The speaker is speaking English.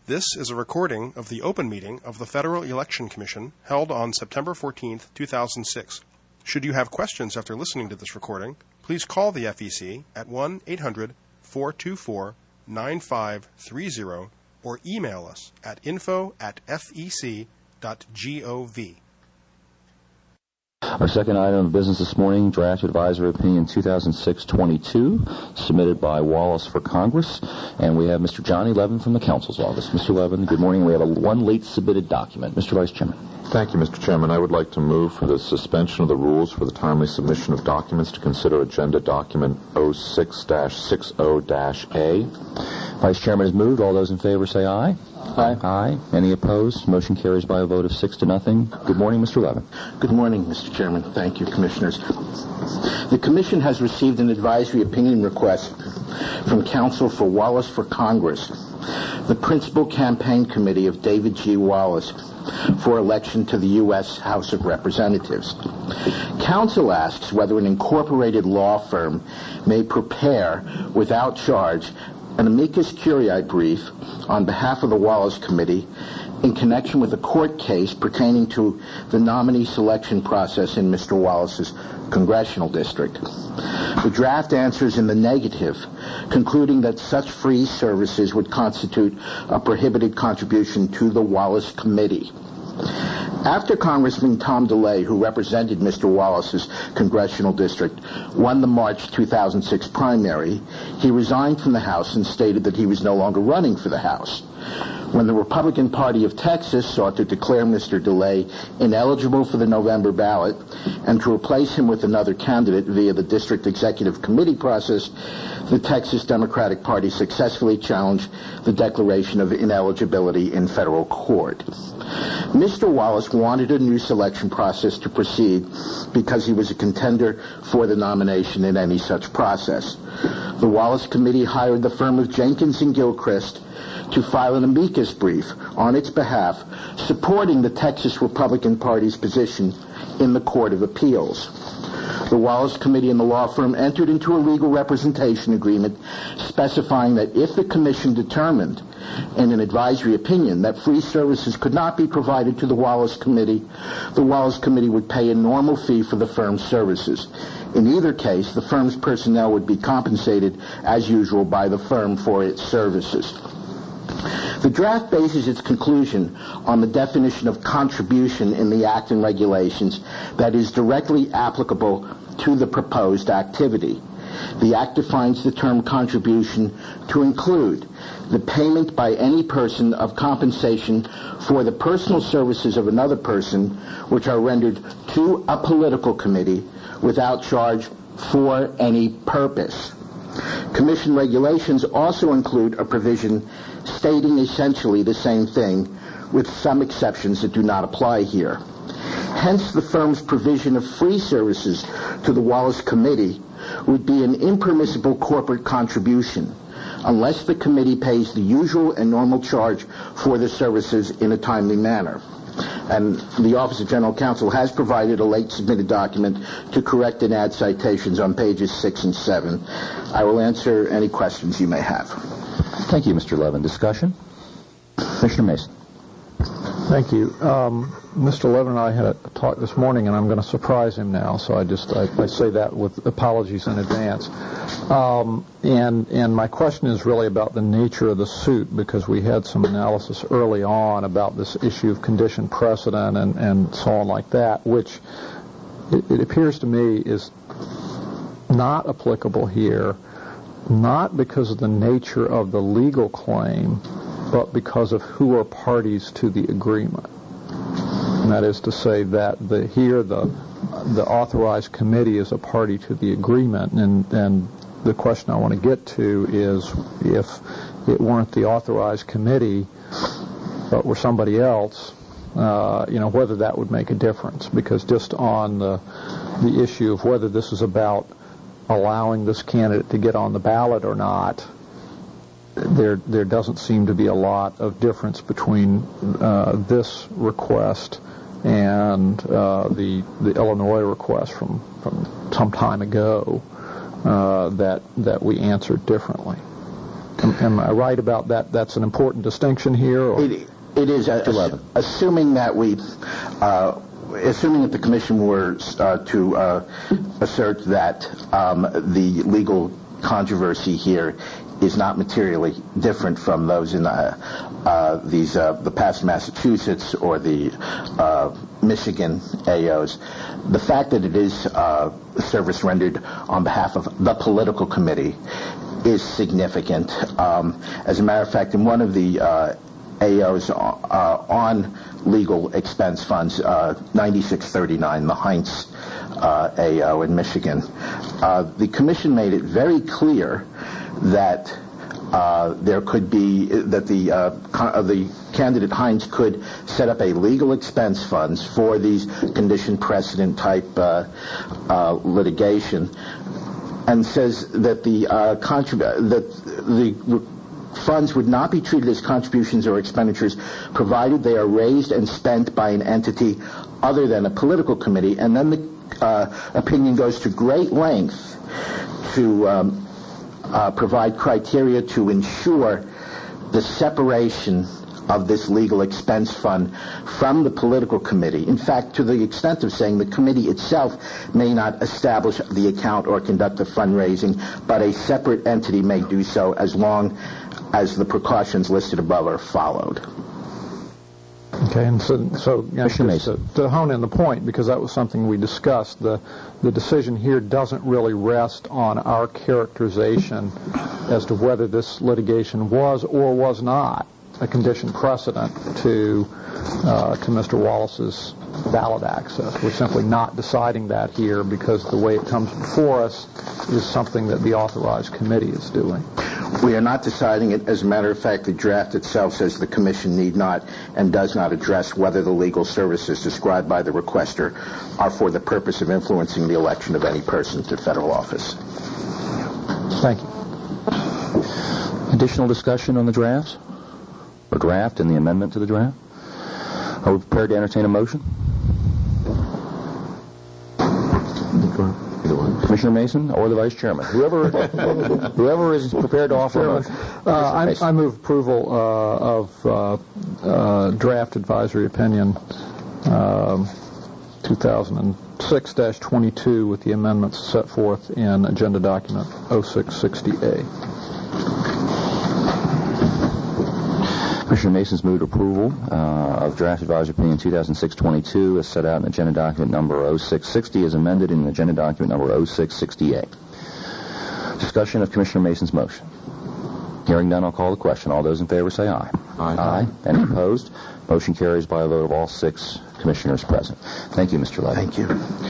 This is a recording of the open meeting of the Federal Election Commission held on September 14, 2006. Should you have questions after listening to this recording, please call the FEC at 1-800-424-9530 or email us at info@fec.gov. Our second item of business this morning, Draft Advisory Opinion 2006-22, submitted by Wallace for Congress. And we have Mr. Johnny Levin from the Council's Office. Mr. Levin, good morning. We have one late submitted document. Mr. Vice Chairman. Thank you, Mr. Chairman. I would like to move for the suspension of the rules for the timely submission of documents to consider Agenda Document 06-60-A. Vice Chairman has moved. All those in favor say aye. Aye. Aye. Any opposed? Motion carries by a vote of 6-0. Good morning, Mr. Levin. Good morning, Mr. Chairman. Thank you, Commissioners. The Commission has received an advisory opinion request from Counsel for Wallace for Congress, the principal campaign committee of David G. Wallace for election to the U.S. House of Representatives. Counsel asks whether an incorporated law firm may prepare, without charge, an amicus curiae brief on behalf of the Wallace Committee in connection with a court case pertaining to the nominee selection process in Mr. Wallace's congressional district. The draft answers in the negative, concluding that such free services would constitute a prohibited contribution to the Wallace Committee. After Congressman Tom DeLay, who represented Mr. Wallace's congressional district, won the March 2006 primary, he resigned from the House and stated that he was no longer running for the House. When the Republican Party of Texas sought to declare Mr. DeLay ineligible for the November ballot and to replace him with another candidate via the District Executive Committee process, the Texas Democratic Party successfully challenged the declaration of ineligibility in federal court. Mr. Wallace wanted a new selection process to proceed because he was a contender for the nomination in any such process. The Wallace Committee hired the firm of Jenkins and Gilchrist to file an amicus brief on its behalf supporting the Texas Republican Party's position in the Court of Appeals. The Wallace Committee and the law firm entered into a legal representation agreement specifying that if the Commission determined in an advisory opinion that free services could not be provided to the Wallace Committee would pay a normal fee for the firm's services. In either case, the firm's personnel would be compensated as usual by the firm for its services. The draft bases its conclusion on the definition of contribution in the Act and regulations that is directly applicable to the proposed activity. The Act defines the term contribution to include the payment by any person of compensation for the personal services of another person which are rendered to a political committee without charge for any purpose. Commission regulations also include a provision stating essentially the same thing, with some exceptions that do not apply here. Hence, the firm's provision of free services to the Wallace Committee would be an impermissible corporate contribution unless the committee pays the usual and normal charge for the services in a timely manner. And the Office of General Counsel has provided a late submitted document to correct and add citations on pages 6 and 7. I will answer any questions you may have. Thank you, Mr. Levin. Discussion? Commissioner Mason. Thank you. Mr. Levin and I had a talk this morning, and I'm going to surprise him now, so I say that with apologies in advance. And my question is really about the nature of the suit, because we had some analysis early on about this issue of condition precedent and so on like that, which it appears to me is not applicable here, not because of the nature of the legal claim, but because of who are parties to the agreement. And that is to say that the authorized committee is a party to the agreement, and the question I want to get to is if it weren't the authorized committee but were somebody else, whether that would make a difference. Because just on the issue of whether this is about allowing this candidate to get on the ballot or not, there doesn't seem to be a lot of difference between this request and the Illinois request from some time ago that we answered differently. Am I right about that? That's an important distinction here? Or? It is. Assuming that assuming that the Commission were to assert that the legal controversy here is not materially different from those in the past Massachusetts or the Michigan AOs. The fact that it is service rendered on behalf of the political committee is significant. As a matter of fact, in one of the AOs on legal expense funds, 9639, the Heinz AO in Michigan, the Commission made it very clear that there could be that the candidate Heinz could set up a legal expense funds for these condition precedent type litigation, and says that the funds would not be treated as contributions or expenditures provided they are raised and spent by an entity other than a political committee. And then the opinion goes to great length to provide criteria to ensure the separation of this legal expense fund from the political committee. In fact, to the extent of saying the committee itself may not establish the account or conduct the fundraising, but a separate entity may do so as long as the precautions listed above are followed. Okay, and so to hone in the point, because that was something we discussed, the decision here doesn't really rest on our characterization as to whether this litigation was or was not a condition precedent to Mr. Wallace's ballot access. We're simply not deciding that here because the way it comes before us is something that the authorized committee is doing. We are not deciding it. As a matter of fact, the draft itself says the Commission need not and does not address whether the legal services described by the requester are for the purpose of influencing the election of any person to federal office. Thank you. Additional discussion on the drafts? Or draft and the amendment to the draft? Are we prepared to entertain a motion? Commissioner Mason or the Vice Chairman? Whoever is prepared to offer a motion. I move approval of draft advisory opinion 2006-22 with the amendments set forth in agenda document 0660A. Commissioner Mason's moved approval of draft advisory opinion 2006-22 as set out in agenda document number 0660 as amended in agenda document number 0660A. Discussion of Commissioner Mason's motion. Hearing none, I'll call the question. All those in favor say aye. Aye. Any opposed? Motion carries by a vote of all 6 commissioners present. Thank you, Mr. Levin. Thank you.